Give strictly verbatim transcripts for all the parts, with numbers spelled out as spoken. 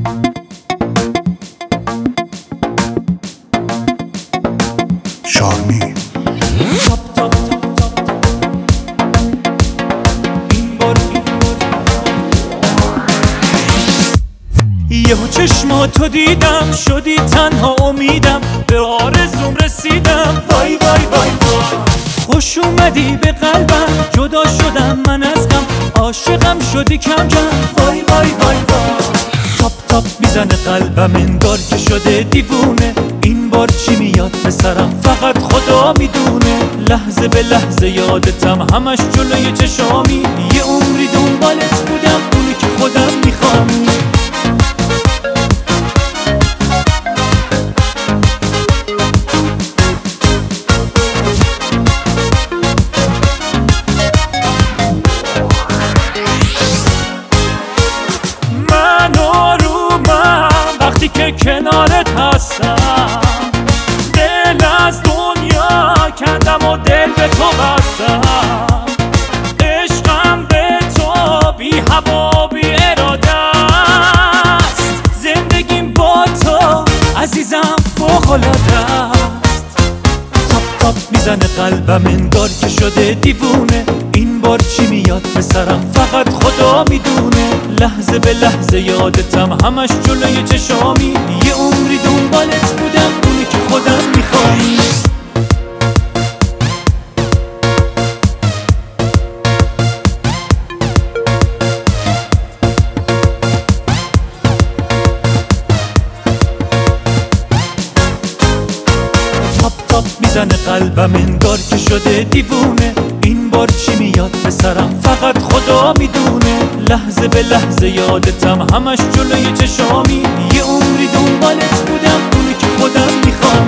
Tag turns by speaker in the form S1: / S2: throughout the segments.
S1: شارمی
S2: یهو چشماتو دیدم شدی تنها امیدم به آرزوم رسیدم وای وای وای وای خوش اومدی به قلبم جدا شدم من از غم عاشقم شدی کم کم وای وای وای وای تاپ تاپ میزنه قلبم انگار که شده دیوونه این بار چی میاد به سرم فقط خدا میدونه لحظه به لحظه یادتم همش جلوی چشامی یه عمری دنبالت بودم اونی که خودم میخوام که کنارت هستم دل از دنیا کندم و دل به تو بستم عشقم به تو بی هوا بی اراده است زندگیم با تو عزیزم فوق‌العاده است تاپ تاپ میزنه قلبم انگار که شده دیوونه این بار چی میاد به سرم فقط خدا میدونه لحظه به لحظه یادتم همش جلوی چشامی یه عمری دنبالت بودم اونی که خودم میخوام تاپ تاپ میزنه قلبم انگار که شده دیوونه این بار چی میاد به سرم فقط خدا میدونه لحظه به لحظه یادتم همش جلوی چشامی یه عمری دنبالت بودم اونی که خودم میخوام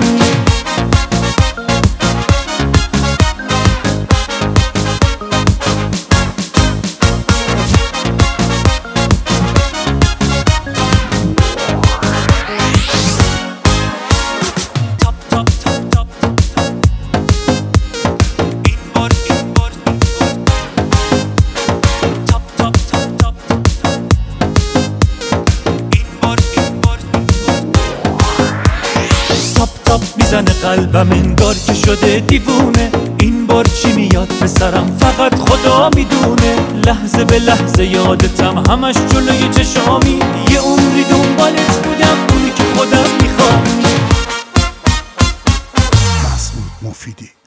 S2: میزنه قلبم انگار که شده دیوونه این بار چی میاد به سرم فقط خدا میدونه لحظه به لحظه یادتم همش جلوی چشامی یه عمری دنبالت بودم اونی که خودم میخوام
S1: مسعود مفیدی.